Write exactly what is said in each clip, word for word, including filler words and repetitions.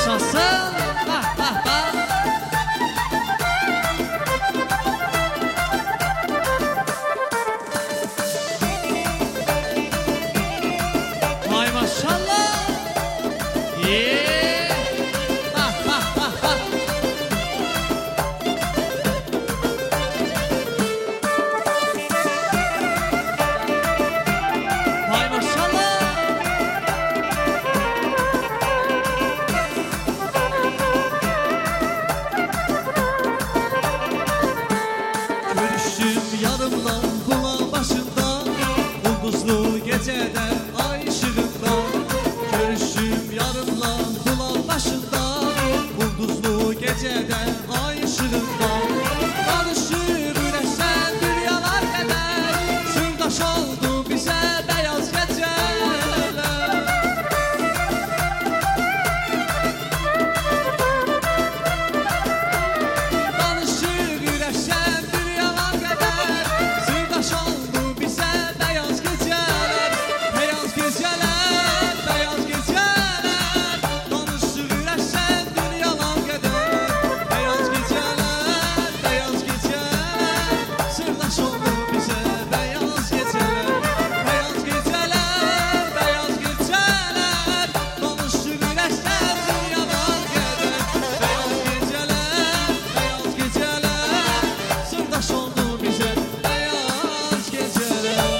Yaşasın. Ha, ha, ha. Vay maşallah. Yeah. Ha, ha, ha, ha. Vay maşallah. Görüştüm yarımdan kulağın başında, ulduzlu gecede ay ışığında. Görüştüm yarımdan kulağın başında, ulduzlu gecede ay ışığında. Danışır güneşten dünyalar kadar, sırdaş oldu bize beyaz geceler. Danışır güneşten dünyalar kadar, sırdaş oldu bize beyaz geceler. Beyaz geceler, beyaz geceler. Danışır güneşten dünyalar kadar, beyaz geceler, beyaz geceler. Sırdaş oldu bize beyaz geceler. Beyaz geceler, beyaz geceler. Danışır güneşten dünyalar kadar, beyaz geceler, beyaz geceler. Sırdaş oldu bize beyaz geceler.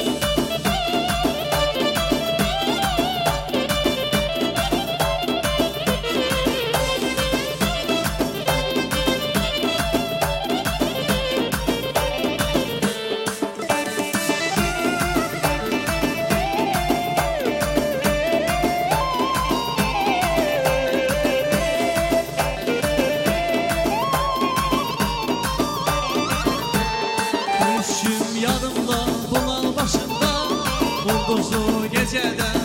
Düşüm yanımda bulağın başında, ulduzlu gecede